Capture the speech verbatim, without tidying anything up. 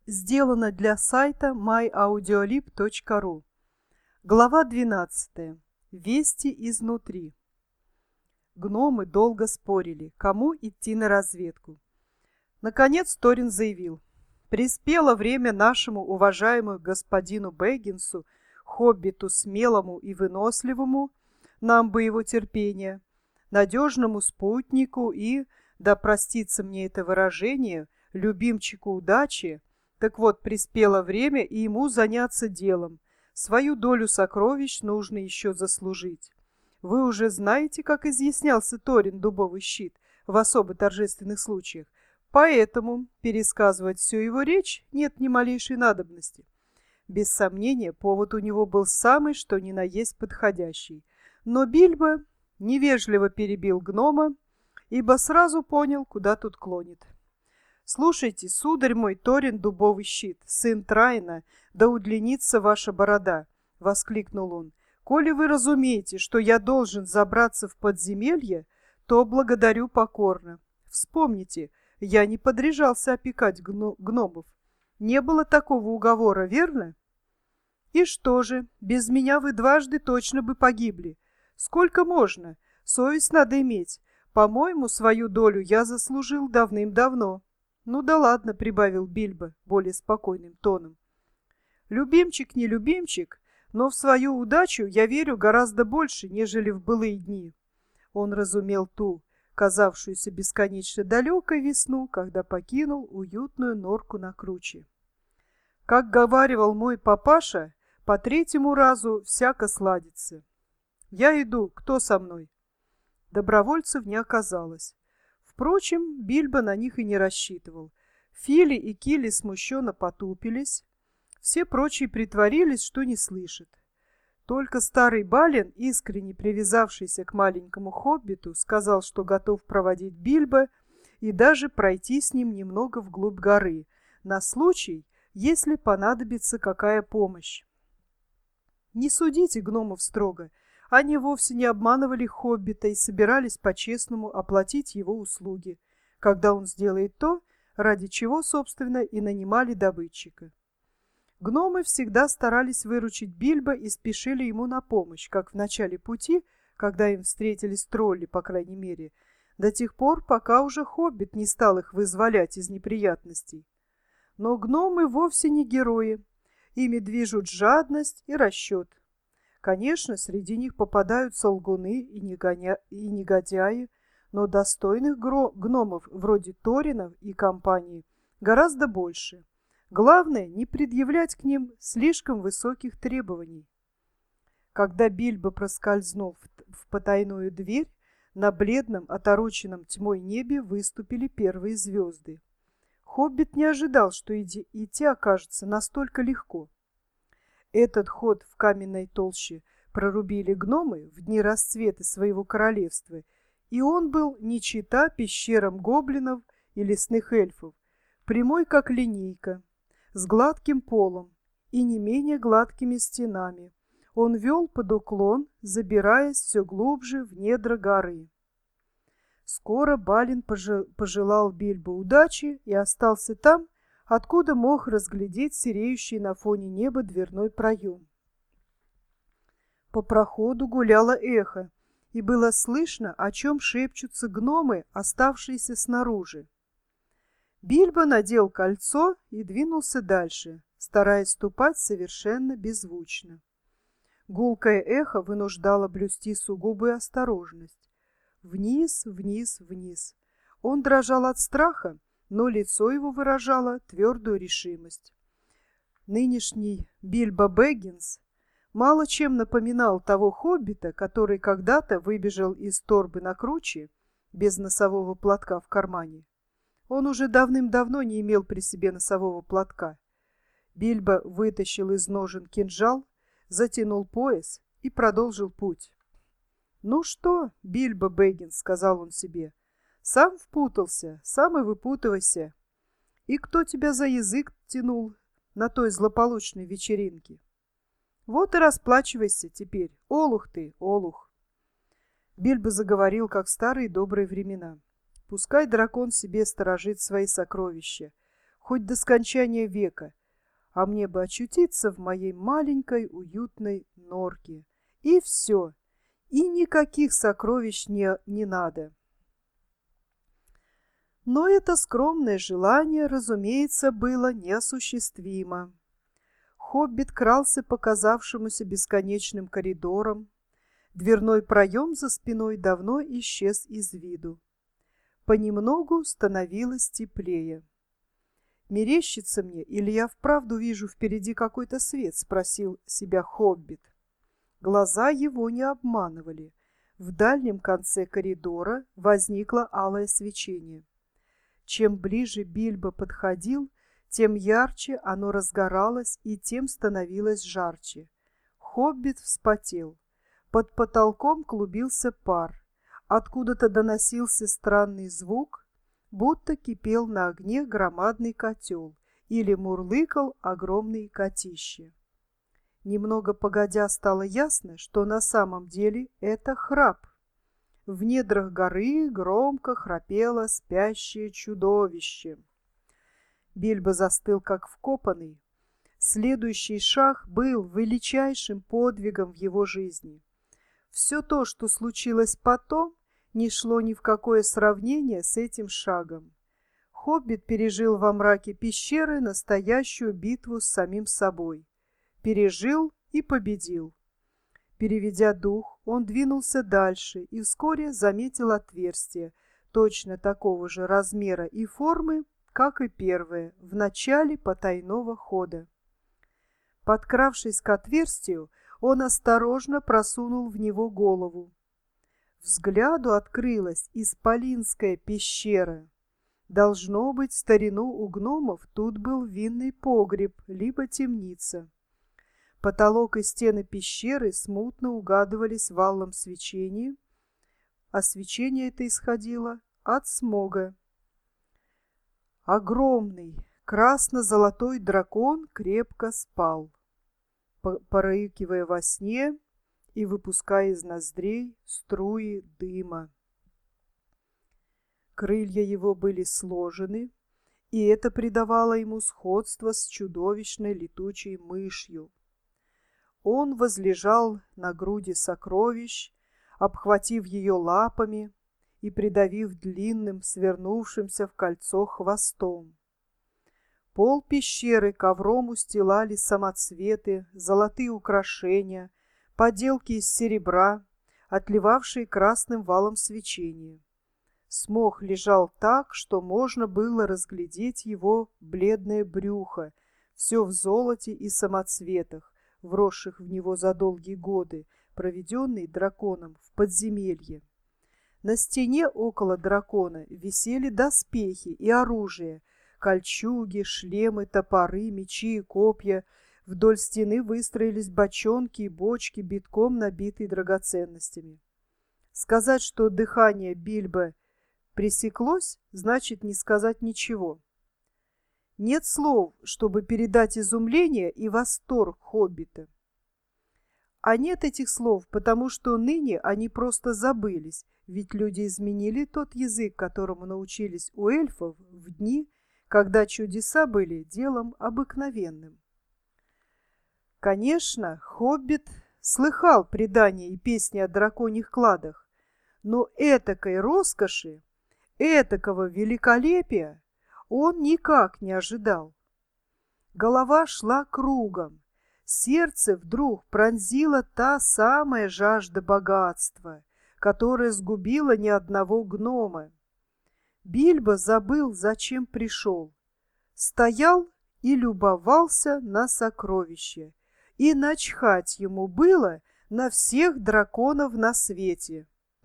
Сделано для сайта май аудиолиб точка ру. Глава двенадцатая. Вести изнутри. Гномы долго спорили, кому идти на разведку. Наконец Торин заявил: «Приспело время нашему уважаемому господину Бэггинсу, хоббиту смелому и выносливому, нам бы его терпения, надежному спутнику и, да простится мне это выражение, любимчику удачи. Так вот, приспело время и ему заняться делом. Свою долю сокровищ нужно еще заслужить. Вы уже знаете, как изъяснялся Торин Дубовый щит в особо торжественных случаях, поэтому пересказывать всю его речь нет ни малейшей надобности. Без сомнения, повод у него был самый, что ни на есть подходящий. Но Бильбо невежливо перебил гнома, ибо сразу понял, куда тут клонит. «Слушайте, сударь мой Торин Дубовый щит, сын Трайна, да удлинится ваша борода!» — воскликнул он. «Коли вы разумеете, что я должен забраться в подземелье, то благодарю покорно. Вспомните, я не подряжался опекать гно- гномов. Не было такого уговора, верно? И что же, без меня вы дважды точно бы погибли. Сколько можно? Совесть надо иметь. По-моему, свою долю я заслужил давным-давно». «Ну да ладно», — прибавил Бильбо более спокойным тоном. «Любимчик не любимчик, но в свою удачу я верю гораздо больше, нежели в былые дни». Он разумел ту, казавшуюся бесконечно далекой весну, когда покинул уютную норку на круче. Как говаривал мой папаша, по третьему разу всяко сладится. «Я иду, кто со мной?» Добровольцев не оказалось. Впрочем, Бильбо на них и не рассчитывал. Фили и Килли смущенно потупились. Все прочие притворились, что не слышат. Только старый Балин, искренне привязавшийся к маленькому хоббиту, сказал, что готов проводить Бильбо и даже пройти с ним немного вглубь горы, на случай, если понадобится какая помощь. Не судите гномов строго. Они вовсе не обманывали хоббита и собирались по-честному оплатить его услуги, когда он сделает то, ради чего, собственно, и нанимали добытчика. Гномы всегда старались выручить Бильбо и спешили ему на помощь, как в начале пути, когда им встретились тролли, по крайней мере, до тех пор, пока уже хоббит не стал их вызволять из неприятностей. Но гномы вовсе не герои. Ими движут жадность и расчет. Конечно, среди них попадаются лгуны и, негоня... и негодяи, но достойных гро... гномов вроде Торинов и компании гораздо больше. Главное, не предъявлять к ним слишком высоких требований. Когда Бильбо проскользнул в, в потайную дверь, на бледном, отороченном тьмой небе выступили первые звезды. Хоббит не ожидал, что иди... идти окажется настолько легко. Этот ход в каменной толще прорубили гномы в дни расцвета своего королевства, и он был не чета пещерам гоблинов и лесных эльфов, прямой как линейка, с гладким полом и не менее гладкими стенами. Он вел под уклон, забираясь все глубже в недра горы. Скоро Балин пожелал Бильбо удачи и остался там, откуда мог разглядеть сереющий на фоне неба дверной проем. По проходу гуляло эхо, и было слышно, о чем шепчутся гномы, оставшиеся снаружи. Бильбо надел кольцо и двинулся дальше, стараясь ступать совершенно беззвучно. Гулкое эхо вынуждало блюсти сугубую осторожность. Вниз, вниз, вниз. Он дрожал от страха, но лицо его выражало твердую решимость. Нынешний Бильбо Бэггинс мало чем напоминал того хоббита, который когда-то выбежал из торбы на круче без носового платка в кармане. Он уже давным-давно не имел при себе носового платка. Бильбо вытащил из ножен кинжал, затянул пояс и продолжил путь. «Ну что, Бильбо Бэггинс», — сказал он себе, — «сам впутался, сам и выпутывайся. И кто тебя за язык тянул на той злополучной вечеринке? Вот и расплачивайся теперь, олух ты, олух». Бильбо заговорил, как в старые добрые времена. Пускай дракон себе сторожит свои сокровища. хоть до скончания века, а мне бы очутиться в моей маленькой уютной норке. И все, и никаких сокровищ не, не надо. Но это скромное желание, разумеется, было неосуществимо. Хоббит крался по казавшемуся бесконечным коридорам. Дверной проем за спиной давно исчез из виду. Понемногу становилось теплее. «Мерещится мне, или я вправду вижу впереди какой-то свет?» — спросил себя Хоббит. Глаза его не обманывали. В дальнем конце коридора возникло алое свечение. Чем ближе Бильбо подходил, тем ярче оно разгоралось и тем становилось жарче. Хоббит вспотел. Под потолком клубился пар. Откуда-то доносился странный звук, будто кипел на огне громадный котел или мурлыкал огромный котище. Немного погодя стало ясно, что на самом деле это храп. В недрах горы громко храпело спящее чудовище. Бильбо застыл, как вкопанный. Следующий шаг был величайшим подвигом в его жизни. Все то, что случилось потом, не шло ни в какое сравнение с этим шагом. Хоббит пережил во мраке пещеры настоящую битву с самим собой. Пережил и победил. Переведя дух, он двинулся дальше и вскоре заметил отверстие, точно такого же размера и формы, как и первое, в начале потайного хода. Подкравшись к отверстию, он осторожно просунул в него голову. Взгляду открылась исполинская пещера. Должно быть, в старину у гномов тут был винный погреб, либо темница. Потолок и стены пещеры смутно угадывались в алом свечении, а свечение это исходило от смога. Огромный красно-золотой дракон крепко спал, порыкивая во сне и выпуская из ноздрей струи дыма. Крылья его были сложены, и это придавало ему сходство с чудовищной летучей мышью. Он возлежал на груди сокровищ, обхватив ее лапами и придавив длинным, свернувшимся в кольцо хвостом. Пол пещеры ковром устилали самоцветы, золотые украшения, поделки из серебра, отливавшие красным валом свечения. Смог лежал так, что можно было разглядеть его бледное брюхо, все в золоте и самоцветах, вросших в него за долгие годы, проведенные драконом в подземелье. На стене около дракона висели доспехи и оружие, кольчуги, шлемы, топоры, мечи и копья. Вдоль стены выстроились бочонки и бочки, битком набитые драгоценностями. Сказать, что дыхание Бильбо пресеклось, значит не сказать ничего. Нет слов, чтобы передать изумление и восторг хоббита. А нет этих слов, потому что ныне они просто забылись, ведь люди изменили тот язык, которому научились у эльфов в дни, когда чудеса были делом обыкновенным. Конечно, хоббит слыхал предания и песни о драконьих кладах, но этакой роскоши, этакого великолепия он никак не ожидал. Голова шла кругом, сердце вдруг пронзила та самая жажда богатства, которая сгубила ни одного гнома. Бильбо забыл, зачем пришел. Стоял и любовался на сокровище, и начхать ему было на всех драконов на свете.